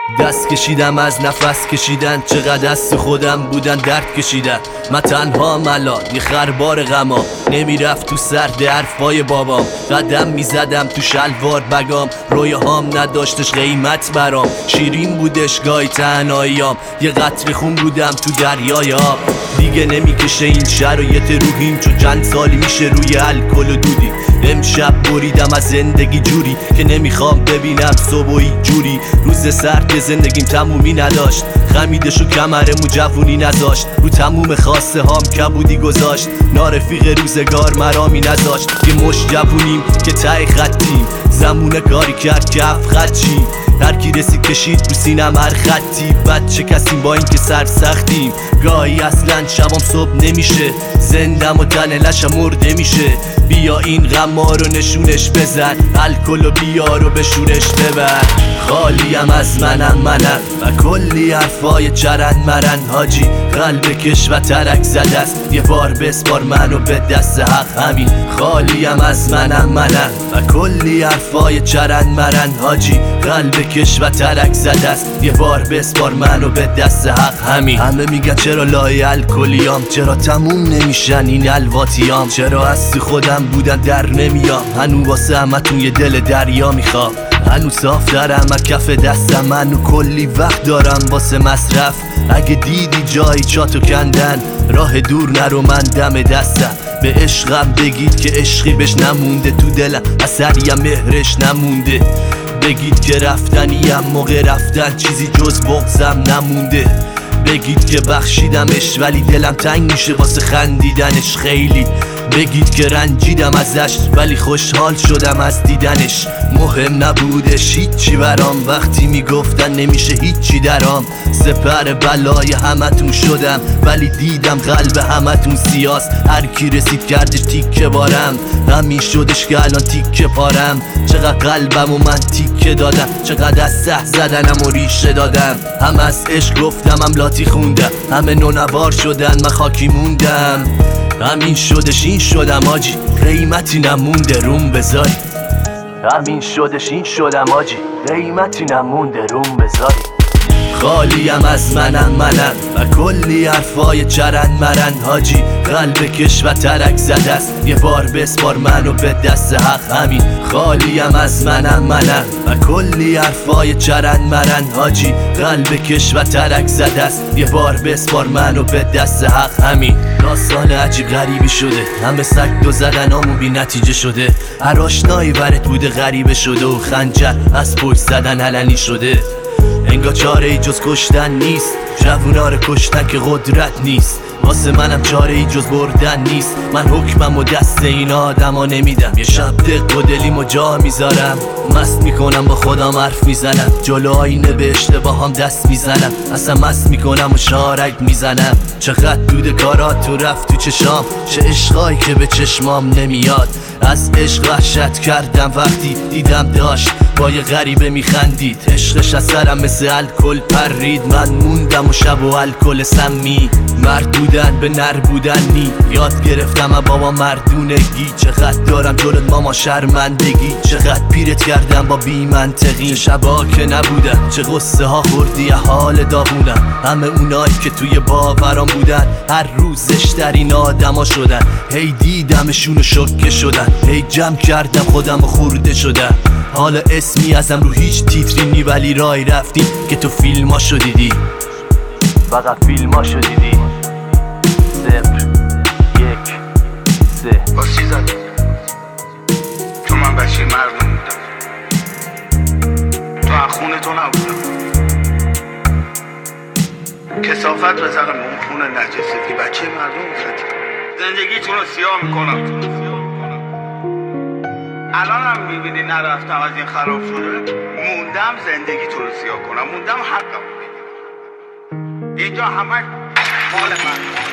دست کشیدم از نفس کشیدن، چقدر دست خودم بودن درد کشیدن. من تنها ملال یه خربار غما، نمیرفت تو سرد حرفای بابام. قدم میزدم تو شلوار بگام، رویاهام نداشتش قیمت برام. شیرین بودش گاهی تنهاییام، یه قطره خون بودم تو دریای آب. دیگه نمیکشه این شرایط روحیم، چون چند سالی میشه روی الکل و دودی. امشب بریدم از زندگی جوری که نمیخوام ببینم صبحی جوری. روز سرد زندگیم تمومی نداشت، خمیدش و کمرمو جوونی نذاشت. رو تموم خواسته هام کبودی گذاشت، نارفیق روزگار مرامی نذاشت. یه مش جوونیم که ته خطیم، زمونه کاری کرد که هفت خط چیم. هر کی رسید کشید رو سینم هر خطی. بچه کسیم با این که سرسختیم، گاهی اصلا شبام صبح نمیشه. زندم و تن لشم مرده میشه. بیا این غما رو نشونش بزن، الکل و بیار و بشورش ببر. خالیم از منم و کلی حرفای چرند مرن. حاجی قلب کش و ترک زده است، یه بار بسپار منو به دست حق. همین خالیم از منم و کلی حرفای چرند مرن. حاجی قلب کش و ترک زده است، یه بار بسپار منو به دست حق. همین همه میگن چرا لای الکلیام، چرا تموم نمیشن این الواتیام، چرا از تو خودم بودن در نمیام. هنو واسه همتون یه دل دریا میخوام، هنو صاف دارم از کف دستم. منو کلی وقت دارم واسه مصرف. اگه دیدی جایی چاتو کندن، راه دور نرو من دم دستم. به عشقم بگید که عشقی بهش نمونده، تو دلم اثری مهرش نمونده. بگید که رفتنیم موقع رفتن، چیزی جز بغضم نمونده. بگید که بخشیدمش ولی دلم تنگ میشه واسه خندیدنش خیلی. بگید که رنجیدم ازش ولی خوشحال شدم از دیدنش. مهم نبودش هیچی برام، وقتی میگفتن نمیشه هیچی درام. سپر بلای همتون شدم ولی دیدم قلب همتون سیاست. هر کی رسید کردش تیکه بارم، همین شدش که الان تیکه پارم. چقدر قلبم و من تیکه دادم، چقدر از سه زدنم و ریشه دادم. هم از عشق گفتم هم لاتی خوندم، همه نونوار شدن من خاکی موندم. همین شدش این شدم آجی، قیمتی نمونده روم بذاری. همین شدش این شدم آجی، قیمتی نمونده روم بذاری. خالیم از منم و کلی حرفای چرند مرن. حاجی قلب کش و ترک زده است، یه بار بسپار منو به دست حق. همین خالیم از منم و کلی حرفای چرند مرن. حاجی قلب کش و ترک زده است، یه بار بسپار منو به دست حق. همین داستان عجیب غریبی شده، همه سگ دو زدنامو بی نتیجه شده. هر آشنایی برات بوده غریبه شده، و خنجر از پشت زدن علنی شده. انگار چاره ای جز کشتن نیست، جوونا رو کشتن که قدرت نیست. واسه منم چاره ای جز بردن نیست، من حکمم و دست این آدما نمیدم. یه شب دق و دلیمو جا میذارم، مست میکنم با خودم حرف میزنم. جلو آینه به اشتباهام دست میزنم، اصلا مست میکنم و شارک میزنم. چقدر دود کارات تو رفت تو چشام، چه عشقایی که به چشمام نمیاد. از عشق وحشت کردم وقتی دیدم داشت با یه غریبه میخندید. عشقش از سرم مثل الکل پرید، من موندم و شب و الکل سمی. مرد بودن به نر بودن نی، یاد گرفتم از بابا مردونگی. چقدر دارم جلوت ماما شرمندگی، چقدر پیرت کردم با بی منطقی. چه شبا که نبودن، چه غصه ها خوردی حال داغونم. همه اونایی که توی باورام بودن، هر روزش در این آدما شدن. هی دیدمشون و شوکه شدن، هی جمع کردم خودم و خورده شدم. حالا اسمی ازم رو هیچ تیتری نی، ولی رای رفتیم که تو فیلماشو دیدی، فقط فیلماشو دیدی. 0 1 3 باز چی زدی؟ چون من بچه مردم بودم، تو از خونه تو نبودم. کثافت بزنم اون خونه نجستی، بچه مردم بودی. زندگیتون رو سیاه میکنم. الان هم میبینی نرفتم از این خراب شده، موندم زندگیتون رو سیاه کنم، موندم حقم. اینجا همه مال من.